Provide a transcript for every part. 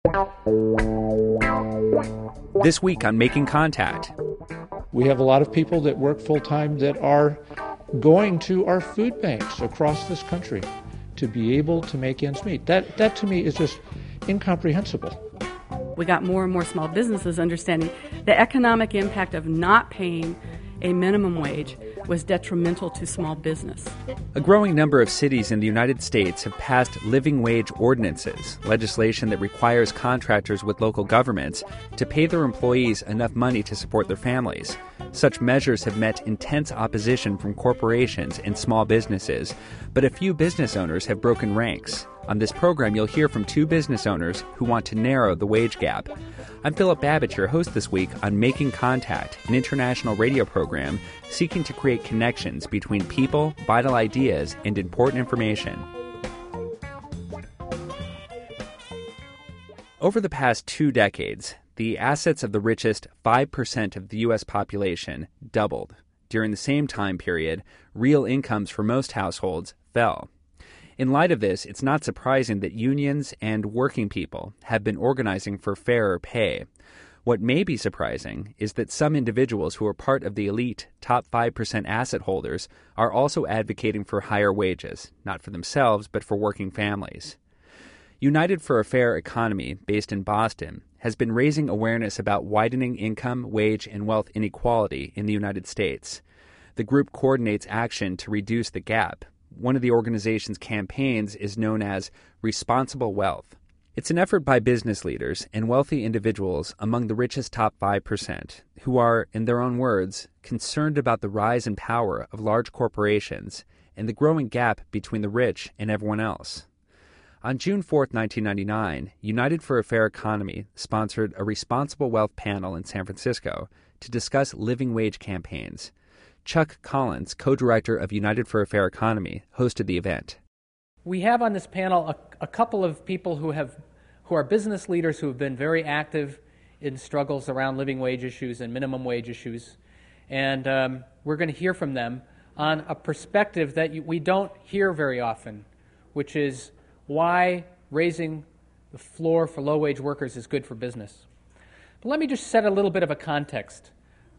This week on Making Contact. We have a lot of people that work full-time that are going to our food banks across this country to be able to make ends meet. That to me is just incomprehensible. We got more and more small businesses understanding the economic impact of not paying a minimum wage was detrimental to small business. A growing number of cities in the United States have passed living wage ordinances, legislation that requires contractors with local governments to pay their employees enough money to support their families. Such measures have met intense opposition from corporations and small businesses, but a few business owners have broken ranks. On this program, you'll hear from two business owners who want to narrow the wage gap. I'm Philip Babbitt, your host this week on Making Contact, an international radio program seeking to create connections between people, vital ideas, and important information. Over the past 2 decades, the assets of the richest 5% of the U.S. population doubled. During the same time period, real incomes for most households fell. In light of this, it's not surprising that unions and working people have been organizing for fairer pay. What may be surprising is that some individuals who are part of the elite top 5% asset holders are also advocating for higher wages, not for themselves, but for working families. United for a Fair Economy, based in Boston, has been raising awareness about widening income, wage, and wealth inequality in the United States. The group coordinates action to reduce the gap. One of the organization's campaigns is known as Responsible Wealth. It's an effort by business leaders and wealthy individuals among the richest top 5% who are, in their own words, concerned about the rise in power of large corporations and the growing gap between the rich and everyone else. On June 4, 1999, United for a Fair Economy sponsored a Responsible Wealth panel in San Francisco to discuss living wage campaigns. Chuck Collins, co-director of United for a Fair Economy, hosted the event. We have on this panel a couple of people who are business leaders who have been very active in struggles around living wage issues and minimum wage issues. And we're going to hear from them on a perspective that we don't hear very often, which is why raising the floor for low-wage workers is good for business. But let me just set a little bit of a context.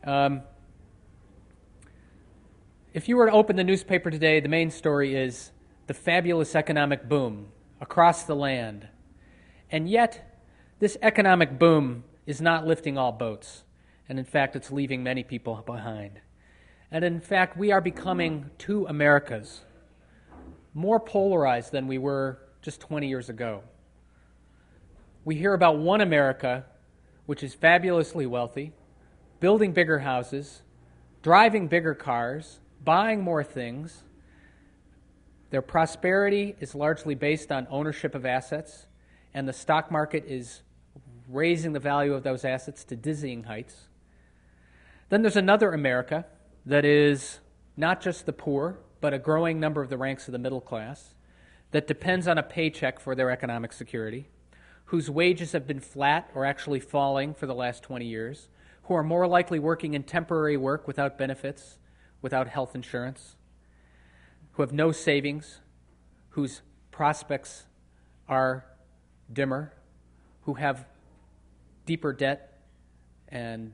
If you were to open the newspaper today, the main story is the fabulous economic boom across the land. And yet, this economic boom is not lifting all boats. And in fact, it's leaving many people behind. And in fact, we are becoming two Americas, more polarized than we were just 20 years ago. We hear about one America, which is fabulously wealthy, building bigger houses, driving bigger cars, buying more things. Their prosperity is largely based on ownership of assets, and the stock market is raising the value of those assets to dizzying heights. Then there's another America that is not just the poor, but a growing number of the ranks of the middle class, that depends on a paycheck for their economic security, whose wages have been flat or actually falling for the last 20 years, who are more likely working in temporary work without benefits, without health insurance, who have no savings, whose prospects are dimmer, who have deeper debt and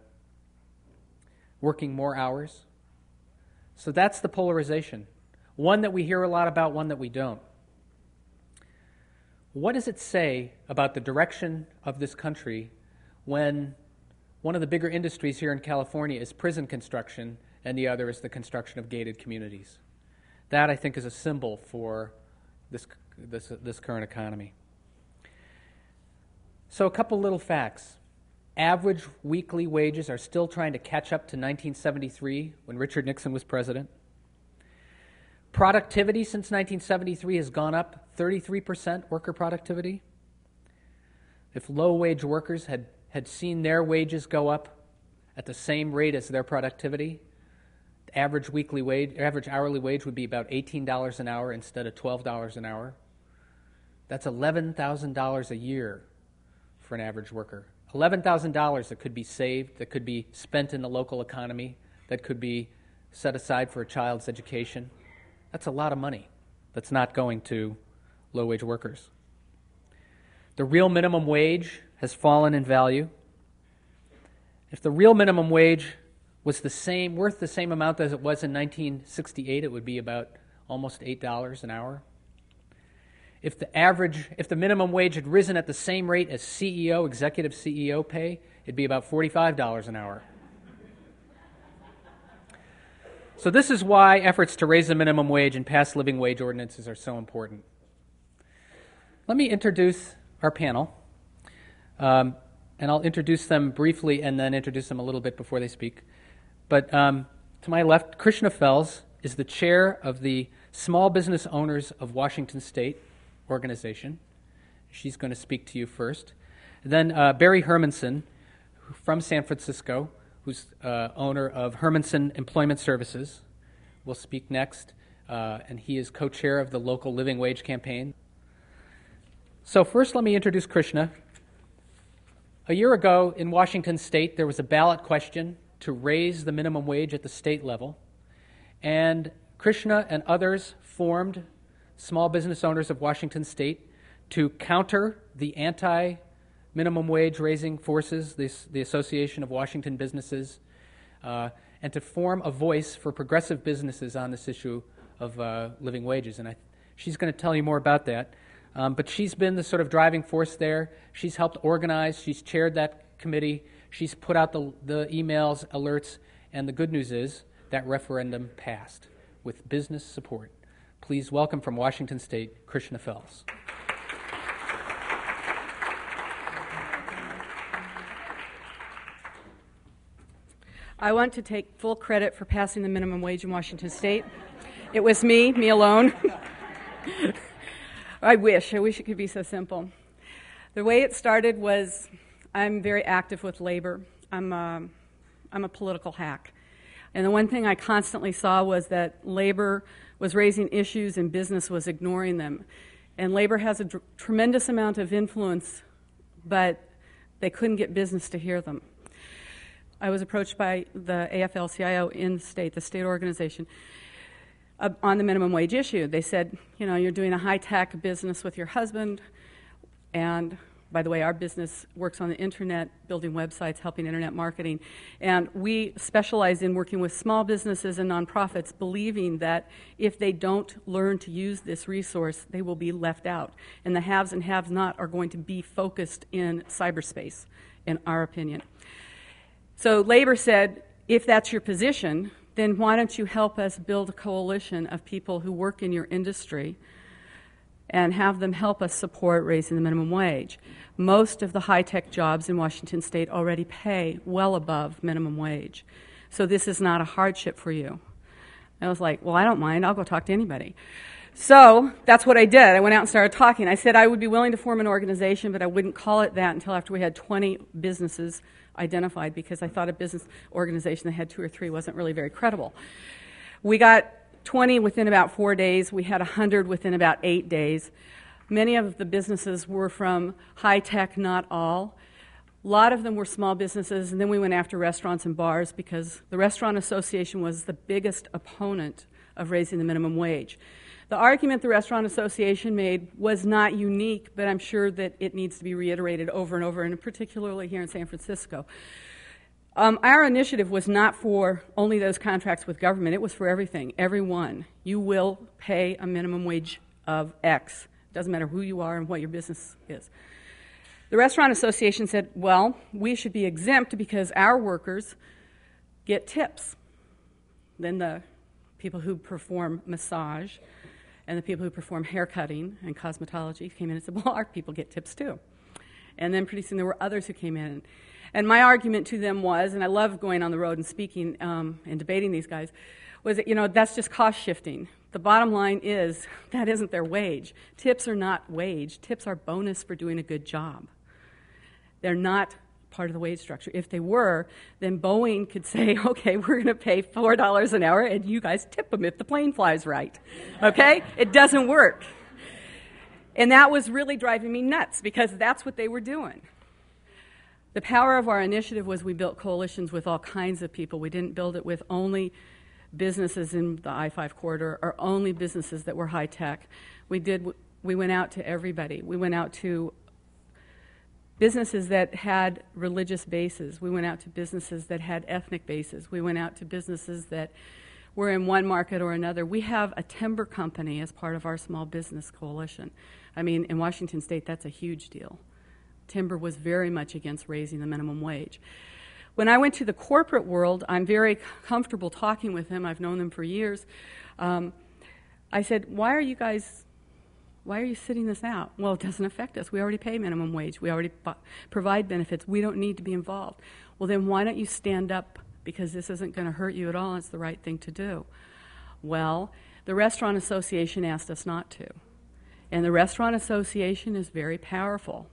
working more hours. So that's the polarization. One that we hear a lot about, one that we don't. What does it say about the direction of this country when one of the bigger industries here in California is prison construction and the other is the construction of gated communities? That, I think, is a symbol for this current economy. So a couple little facts. Average weekly wages are still trying to catch up to 1973 when Richard Nixon was president. Productivity since 1973 has gone up 33%, worker productivity. If low-wage workers had seen their wages go up at the same rate as their productivity, the average hourly wage would be about $18 an hour instead of $12 an hour. That's $11,000 a year for an average worker. $11,000 that could be saved, that could be spent in the local economy, that could be set aside for a child's education. That's a lot of money that's not going to low-wage workers. The real minimum wage has fallen in value. If the real minimum wage was worth the same amount as it was in 1968, it would be about almost $8 an hour. If the minimum wage had risen at the same rate as executive CEO pay, it'd be about $45 an hour. So this is why efforts to raise the minimum wage and pass living wage ordinances are so important. Let me introduce our panel, and I'll introduce them briefly and then introduce them a little bit before they speak. But to my left, Krishna Fels is the chair of the Small Business Owners of Washington State organization. She's going to speak to you first. And then Barry Hermanson from San Francisco, who's owner of Hermanson Employment Services, will speak next, and he is co-chair of the local living wage campaign. So first let me introduce Krishna. A year ago in Washington State, there was a ballot question to raise the minimum wage at the state level, and Krishna and others formed Small Business Owners of Washington State to counter the anti-minimum wage raising forces, the Association of Washington Businesses, and to form a voice for progressive businesses on this issue of living wages. And she's going to tell you more about that. But she's been the sort of driving force there. She's helped organize. She's chaired that committee. She's put out the emails, alerts, and the good news is that referendum passed with business support. Please welcome from Washington State, Krishna Fels. I want to take full credit for passing the minimum wage in Washington State. It was me alone. I wish it could be so simple. The way it started was I'm very active with labor. I'm a political hack. And the one thing I constantly saw was that labor was raising issues and business was ignoring them. And labor has a tremendous amount of influence, but they couldn't get business to hear them. I was approached by the AFL-CIO in the state organization, on the minimum wage issue. They said, you're doing a high-tech business with your husband, and by the way, our business works on the internet, building websites, helping internet marketing, and we specialize in working with small businesses and nonprofits, believing that if they don't learn to use this resource, they will be left out, and the haves and have-not are going to be focused in cyberspace, in our opinion. So labor said, if that's your position, then why don't you help us build a coalition of people who work in your industry and have them help us support raising the minimum wage. Most of the high-tech jobs in Washington State already pay well above minimum wage. So this is not a hardship for you. I was like, well, I don't mind. I'll go talk to anybody. So that's what I did. I went out and started talking. I said I would be willing to form an organization, but I wouldn't call it that until after we had 20 businesses identified, because I thought a business organization that had 2 or 3 wasn't really very credible. We got 20 within about 4 days. We had 100 within about 8 days. Many of the businesses were from high tech, not all. A lot of them were small businesses, and then we went after restaurants and bars because the Restaurant Association was the biggest opponent of raising the minimum wage. The argument the Restaurant Association made was not unique, but I'm sure that it needs to be reiterated over and over, and particularly here in San Francisco. Our initiative was not for only those contracts with government. It was for everything, everyone. You will pay a minimum wage of X. It doesn't matter who you are and what your business is. The Restaurant Association said, well, we should be exempt because our workers get tips. Then the people who perform massage and the people who perform hair cutting and cosmetology came in and said, well, our people get tips too. And then pretty soon there were others who came in. And my argument to them was, and I love going on the road and speaking and debating these guys, was that, that's just cost shifting. The bottom line is that isn't their wage. Tips are not wage. Tips are bonus for doing a good job. They're not part of the wage structure. If they were, then Boeing could say, okay, we're going to pay $4 an hour and you guys tip them if the plane flies right. Okay? It doesn't work. And that was really driving me nuts because that's what they were doing. The power of our initiative was we built coalitions with all kinds of people. We didn't build it with only businesses in the I-5 corridor or only businesses that were high tech. We went out to everybody. We went out to businesses that had religious bases. We went out to businesses that had ethnic bases. We went out to businesses that were in one market or another. We have a timber company as part of our small business coalition. I mean, in Washington State, that's a huge deal. Timber was very much against raising the minimum wage. When I went to the corporate world, I'm very comfortable talking with them. I've known them for years. I said, why are you sitting this out? Well, it doesn't affect us. We already pay minimum wage. We already provide benefits. We don't need to be involved. Well, then why don't you stand up? Because this isn't going to hurt you at all. It's the right thing to do. Well, the Restaurant Association asked us not to. And the Restaurant Association is very powerful.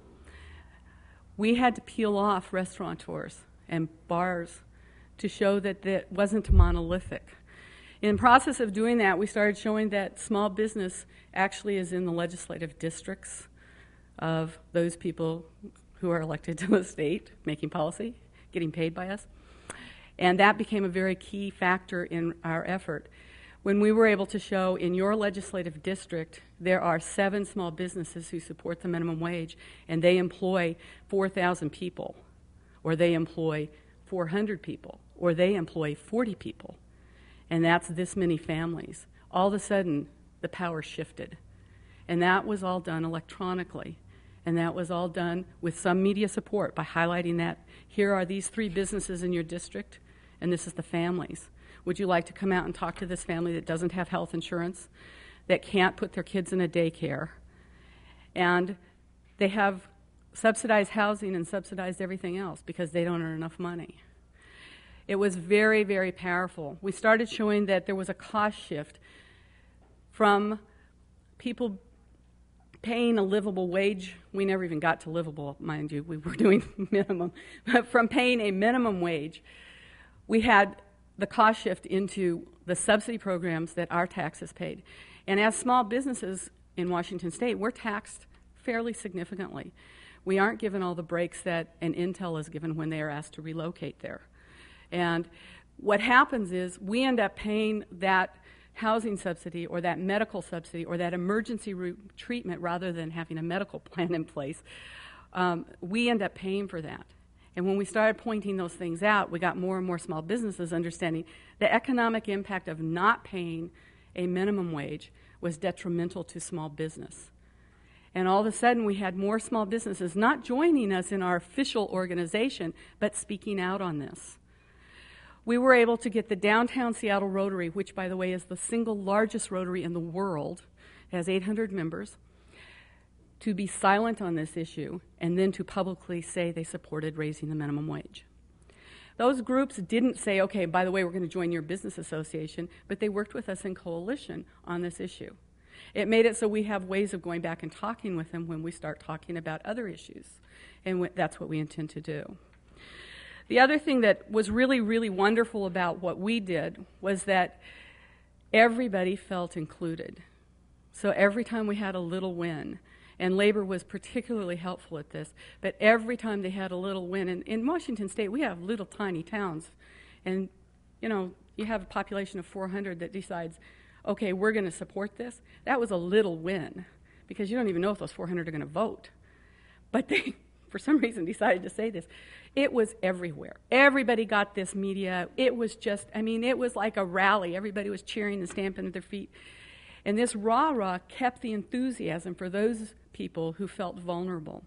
We had to peel off restaurateurs and bars to show that it wasn't monolithic. In the process of doing that, we started showing that small business actually is in the legislative districts of those people who are elected to the state, making policy, getting paid by us. And that became a very key factor in our effort. When we were able to show in your legislative district, there are 7 small businesses who support the minimum wage, and they employ 4,000 people, or they employ 400 people, or they employ 40 people, and that's this many families. All of a sudden, the power shifted. And that was all done electronically. And that was all done with some media support by highlighting that here are these 3 businesses in your district, and this is the families. Would you like to come out and talk to this family that doesn't have health insurance, that can't put their kids in a daycare, and they have subsidized housing and subsidized everything else because they don't earn enough money? It was very, very powerful. We started showing that there was a cost shift from people paying a livable wage. We never even got to livable, mind you. We were doing minimum. But from paying a minimum wage, we had the cost shift into the subsidy programs that our taxes paid. And as small businesses in Washington State, we're taxed fairly significantly. We aren't given all the breaks that an Intel is given when they are asked to relocate there. And what happens is we end up paying that housing subsidy or that medical subsidy or that emergency treatment rather than having a medical plan in place. We end up paying for that. And when we started pointing those things out, we got more and more small businesses understanding the economic impact of not paying a minimum wage was detrimental to small business. And all of a sudden, we had more small businesses not joining us in our official organization, but speaking out on this. We were able to get the Downtown Seattle Rotary, which, by the way, is the single largest Rotary in the world, it has 800 members, to be silent on this issue and then to publicly say they supported raising the minimum wage. Those groups didn't say, okay, by the way, we're going to join your business association, but they worked with us in coalition on this issue. It made it so we have ways of going back and talking with them when we start talking about other issues, and that's what we intend to do. The other thing that was really, really wonderful about what we did was that everybody felt included. So every time we had a little win, and labor was particularly helpful at this, but every time they had a little win, and in Washington State we have little tiny towns, and you have a population of 400 that decides, okay, we're going to support this. That was a little win, because you don't even know if those 400 are going to vote. But they, for some reason, decided to say this. It was everywhere. Everybody got this media. It was just, it was like a rally. Everybody was cheering and stamping at their feet. And this rah-rah kept the enthusiasm for those people who felt vulnerable.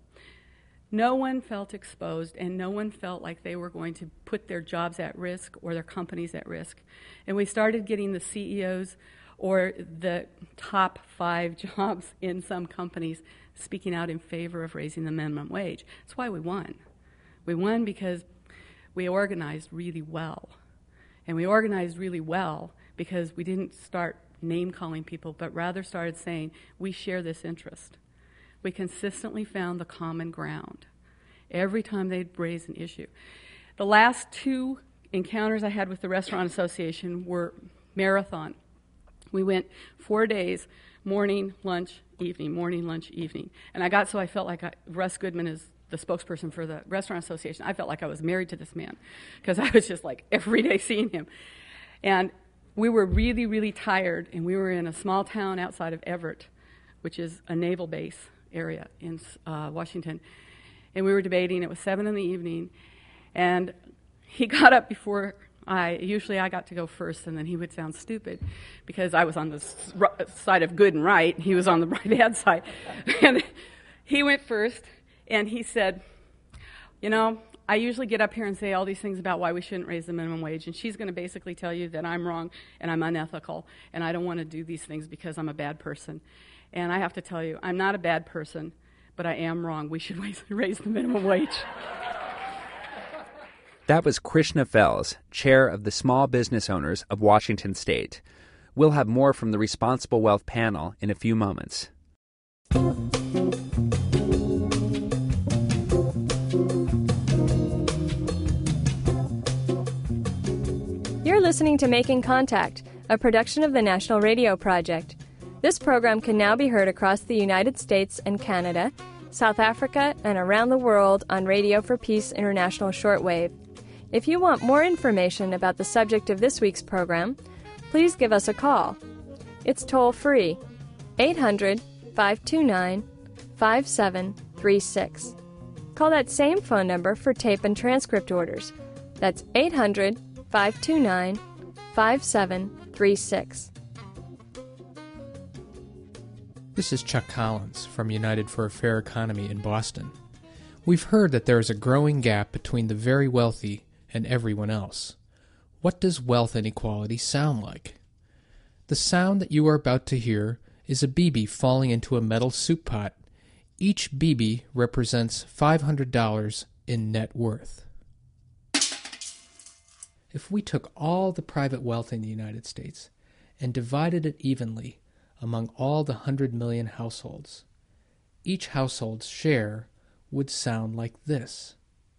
No one felt exposed, and no one felt like they were going to put their jobs at risk or their companies at risk. And we started getting the CEOs or the top 5 jobs in some companies speaking out in favor of raising the minimum wage. That's why we won. We won because we organized really well. And we organized really well because we didn't start name-calling people, but rather started saying, we share this interest. We consistently found the common ground every time they'd raise an issue. The last 2 encounters I had with the Restaurant Association were marathon. We went 4 days, morning, lunch, evening, morning, lunch, evening. And I felt like Russ Goodman is the spokesperson for the Restaurant Association. I felt like I was married to this man because I was just like every day seeing him. And we were really, really tired, and we were in a small town outside of Everett, which is a naval base area in Washington. and we were debating. It was 7 in the evening, and he got up before usually I got to go first, and then he would sound stupid because I was on the side of good and right, and he was on the right-hand side. And he went first, and he said, you know, I usually get up here and say all these things about why we shouldn't raise the minimum wage, and she's going to basically tell you that I'm wrong and I'm unethical, and I don't want to do these things because I'm a bad person. And I have to tell you, I'm not a bad person, but I am wrong. We should raise the minimum wage. That was Krishna Fells, chair of the Small Business Owners of Washington State. We'll have more from the Responsible Wealth panel in a few moments. You're listening to Making Contact, a production of the National Radio Project. This program can now be heard across the United States and Canada, South Africa, and around the world on Radio for Peace International Shortwave. If you want more information about the subject of this week's program, please give us a call. It's toll-free, 800-529-5736. Call that same phone number for tape and transcript orders. That's 800-529-5736. This is Chuck Collins from United for a Fair Economy in Boston. We've heard that there is a growing gap between the very wealthy and everyone else. What does wealth inequality sound like? The sound that you are about to hear is a BB falling into a metal soup pot. Each BB represents $500 in net worth. If we took all the private wealth in the United States and divided it evenly among all the 100 million households, each household's share would sound like this.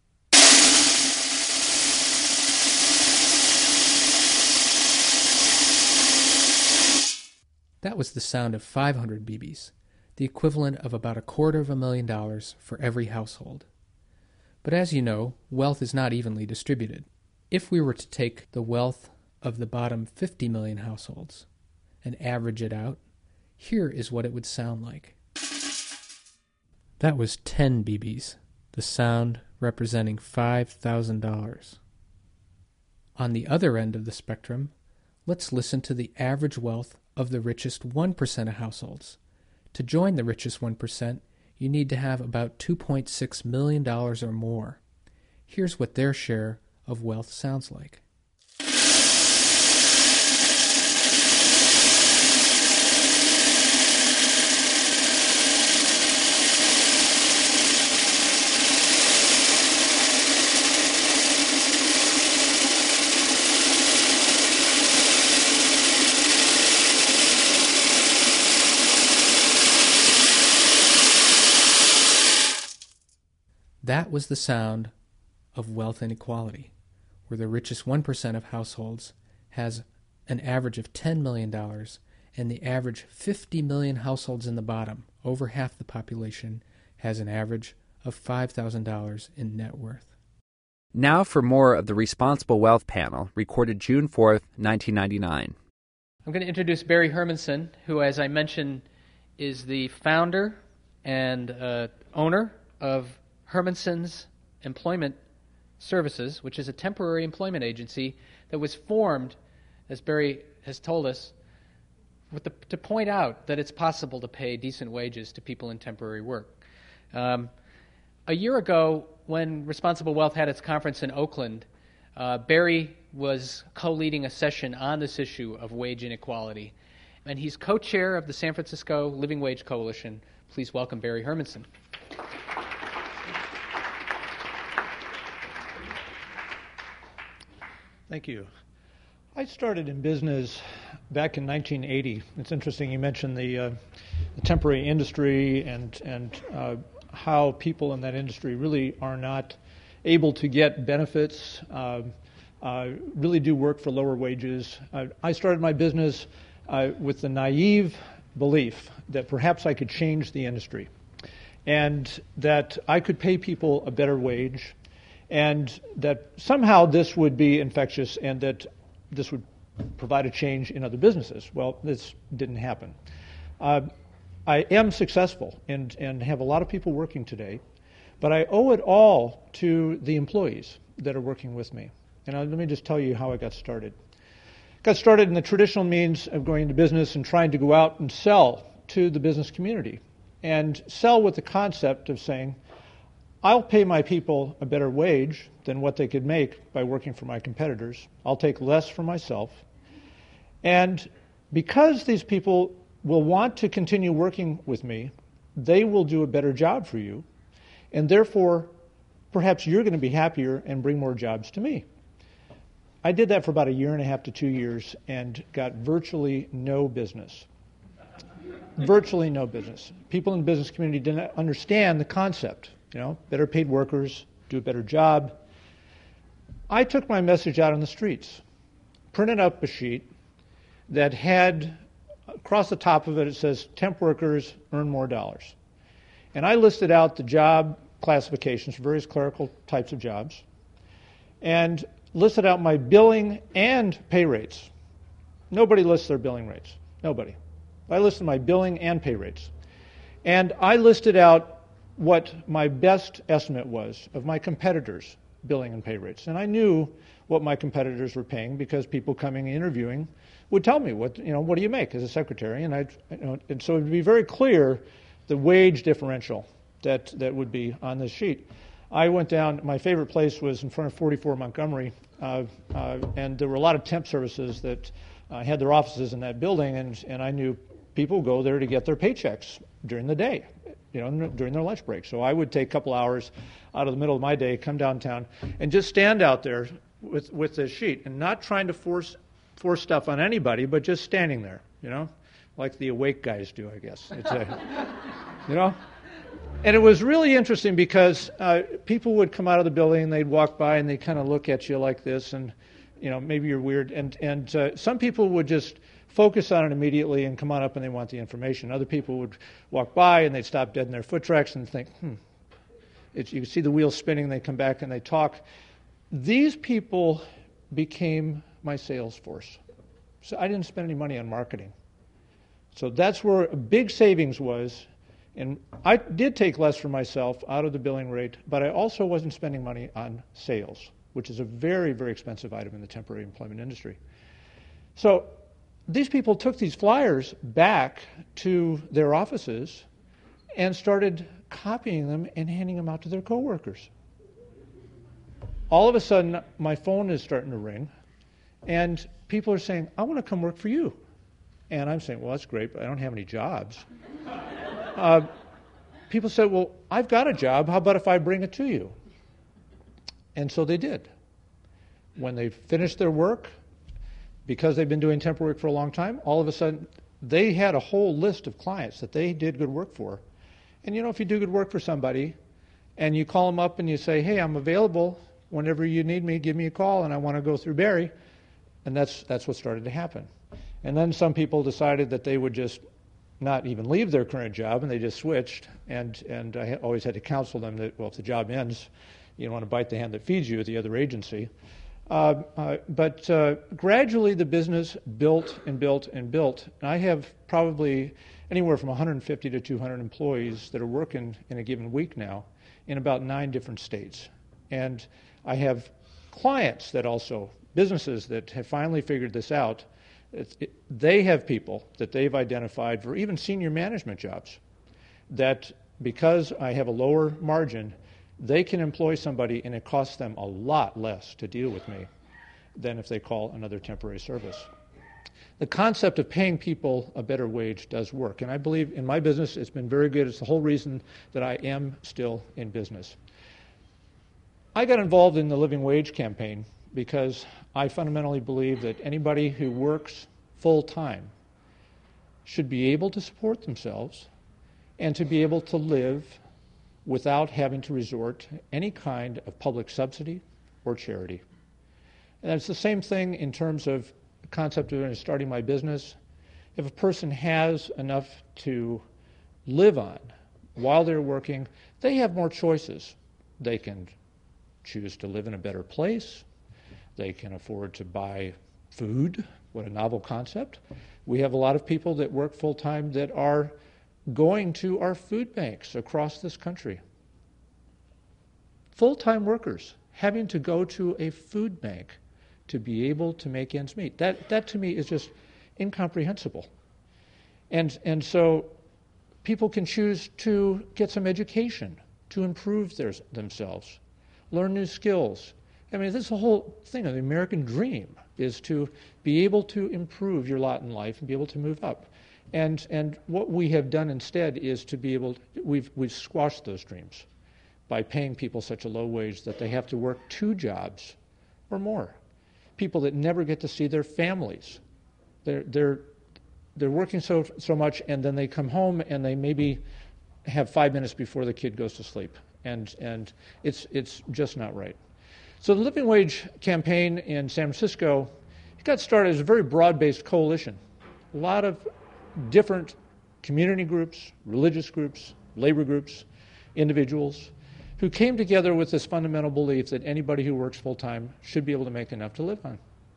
That was the sound of 500 BBs, the equivalent of about $250,000 for every household. But as you know, wealth is not evenly distributed. If we were to take the wealth of the bottom 50 million households and average it out, here is what it would sound like. That was 10 BBs, the sound representing $5,000. On the other end of the spectrum, let's listen to the average wealth of the richest 1% of households. To join the richest 1%, you need to have about $2.6 million or more. Here's what their share of wealth sounds like. That was the sound of wealth inequality, where the richest 1% of households has an average of $10 million, and the average 50 million households in the bottom, over half the population, has an average of $5,000 in net worth. Now for more of the Responsible Wealth panel, recorded June 4th, 1999. I'm going to introduce Barry Hermanson, who, as I mentioned, is the founder and owner of Hermanson's Employment Services, which is a temporary employment agency that was formed, as Barry has told us, to point out that it's possible to pay decent wages to people in temporary work. A year ago, when Responsible Wealth had its conference in Oakland, Barry was co-leading a session on this issue of wage inequality, and he's co-chair of the San Francisco Living Wage Coalition. Please welcome Barry Hermanson. Thank you. I started in business back in 1980. It's interesting you mentioned the temporary industry and how people in that industry really are not able to get benefits, really do work for lower wages. I started my business with the naive belief that perhaps I could change the industry and that I could pay people a better wage, and that somehow this would be infectious and that this would provide a change in other businesses. Well, this didn't happen. I am successful and have a lot of people working today, But I owe it all to the employees that are working with me. And let me just tell you how I got started. Got started in the traditional means of going into business and trying to go out and sell to the business community. And sell with the concept of saying, I'll pay my people a better wage than what they could make by working for my competitors. I'll take less for myself. And because these people will want to continue working with me, they will do a better job for you. And therefore, perhaps you're going to be happier and bring more jobs to me. I did that for about 1.5 to 2 years and got virtually no business. Virtually no business. People in the business community didn't understand the concept. Better paid workers, do a better job. I took my message out on the streets, printed up a sheet that had, across the top of it, it says, temp workers earn more dollars. And I listed out the job classifications for various clerical types of jobs and listed out my billing and pay rates. Nobody lists their billing rates. Nobody. I listed my billing and pay rates. And I listed out what my best estimate was of my competitors' billing and pay rates. And I knew what my competitors were paying because people coming and interviewing would tell me, what do you make as a secretary? And and so it would be very clear the wage differential that would be on this sheet. I went down, my favorite place was in front of 44 Montgomery, and there were a lot of temp services that had their offices in that building, and I knew people go there to get their paychecks during the day, during their lunch break. So I would take a couple hours out of the middle of my day, come downtown, and just stand out there with this sheet, and not trying to force stuff on anybody, but just standing there, like the awake guys do, I guess. It's And it was really interesting because people would come out of the building, and they'd walk by, and they'd kind of look at you like this, and maybe you're weird. And some people would just focus on it immediately and come on up and they want the information. Other people would walk by and they'd stop dead in their foot tracks and think, you can see the wheels spinning, they come back and they talk. These people became my sales force. So I didn't spend any money on marketing. So that's where a big savings was. And I did take less for myself out of the billing rate, but I also wasn't spending money on sales, which is a very, very expensive item in the temporary employment industry. So these people took these flyers back to their offices and started copying them and handing them out to their coworkers. All of a sudden, my phone is starting to ring, and people are saying, I want to come work for you. And I'm saying, well, that's great, but I don't have any jobs. People said, well, I've got a job. How about if I bring it to you? And so they did. When they finished their work, because they've been doing temp work for a long time, all of a sudden, they had a whole list of clients that they did good work for. And if you do good work for somebody, and you call them up and you say, hey, I'm available whenever you need me, give me a call, and I want to go through Barry. And that's what started to happen. And then some people decided that they would just not even leave their current job, and they just switched. And I always had to counsel them that, well, if the job ends, you don't want to bite the hand that feeds you at the other agency. But gradually the business built and built and built. And I have probably anywhere from 150 to 200 employees that are working in a given week now in about 9 different states. And I have clients that also, businesses that have finally figured this out. They have people that they've identified for even senior management jobs that because I have a lower margin, they can employ somebody and it costs them a lot less to deal with me than if they call another temporary service. The concept of paying people a better wage does work, and I believe in my business it's been very good. It's the whole reason that I am still in business. I got involved in the living wage campaign because I fundamentally believe that anybody who works full-time should be able to support themselves and to be able to live without having to resort to any kind of public subsidy or charity. And it's the same thing in terms of the concept of starting my business. If a person has enough to live on while they're working, they have more choices. They can choose to live in a better place. They can afford to buy food. What a novel concept. We have a lot of people that work full-time that are going to our food banks across this country. full-time workers having to go to a food bank to be able to make ends meet. That to me is just incomprehensible. And so people can choose to get some education, to improve themselves, learn new skills. I mean, this is the whole thing of the American dream, is to be able to improve your lot in life and be able to move up. And what we have done instead is to be able, we've squashed those dreams by paying people such a low wage that they have to work 2 jobs or more. People that never get to see their families. They're working so much, and then they come home and they maybe have 5 minutes before the kid goes to sleep, and it's just not right. So the Living Wage campaign in San Francisco, it got started as a very broad-based coalition. A lot of different community groups, religious groups, labor groups, individuals who came together with this fundamental belief that anybody who works full-time should be able to make enough to live on.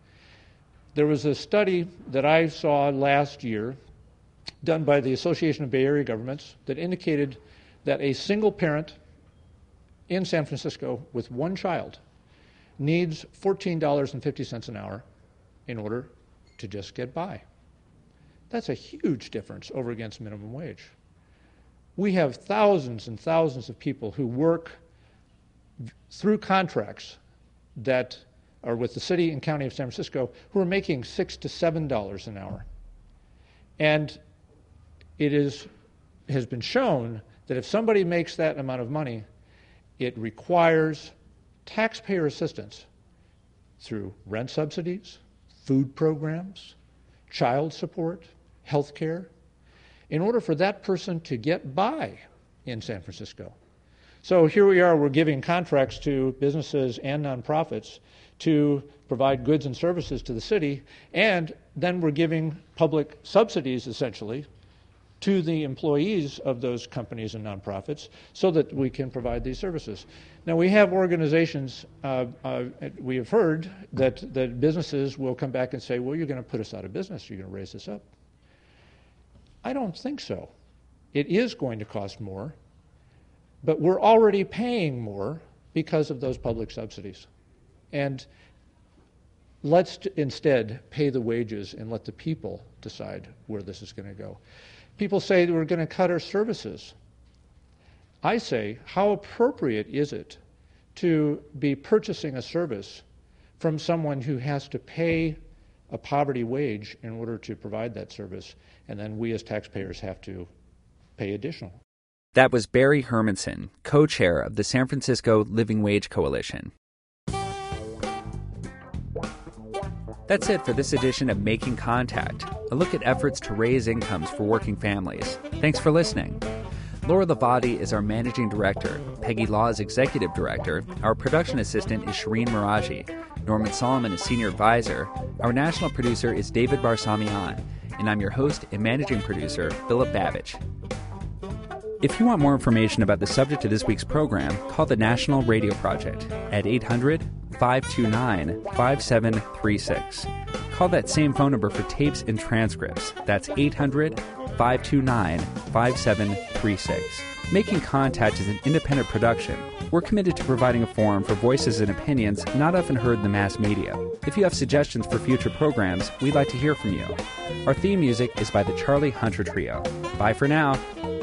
There was a study that I saw last year done by the Association of Bay Area Governments that indicated that a single parent in San Francisco with 1 child needs $14.50 an hour in order to just get by. That's a huge difference over against minimum wage. We have thousands and thousands of people who work through contracts that are with the city and county of San Francisco who are making $6 to $7 an hour. And it has been shown that if somebody makes that amount of money, it requires taxpayer assistance through rent subsidies, food programs, child support, health care, in order for that person to get by in San Francisco. So here we are, we're giving contracts to businesses and nonprofits to provide goods and services to the city, and then we're giving public subsidies, essentially, to the employees of those companies and nonprofits so that we can provide these services. Now, we have organizations, we have heard that businesses will come back and say, well, you're going to put us out of business, you're going to raise this up. I don't think so. It is going to cost more, but we're already paying more because of those public subsidies. And let's instead pay the wages and let the people decide where this is going to go. People say that we're going to cut our services. I say, how appropriate is it to be purchasing a service from someone who has to pay a poverty wage in order to provide that service, and then we as taxpayers have to pay additional? That was Barry Hermanson, co-chair of the San Francisco Living Wage Coalition. That's it for this edition of Making Contact, a look at efforts to raise incomes for working families. Thanks for listening. Laura Lavati is our managing director. Peggy Law is executive director. Our production assistant is Shireen Meraji. Norman Solomon is senior advisor. Our national producer is David Barsamian. And I'm your host and managing producer, Philip Babich. If you want more information about the subject of this week's program, call the National Radio Project at 800-529-5736. Call that same phone number for tapes and transcripts. That's 800-529-5736. Making Contact is an independent production. We're committed to providing a forum for voices and opinions not often heard in the mass media. If you have suggestions for future programs, we'd like to hear from you. Our theme music is by the Charlie Hunter Trio. Bye for now.